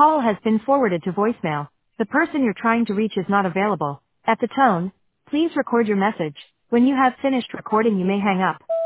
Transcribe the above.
call has been forwarded to voicemail. The person you're trying to reach is not available. At the tone, please record your message. When you have finished recording, you may hang up.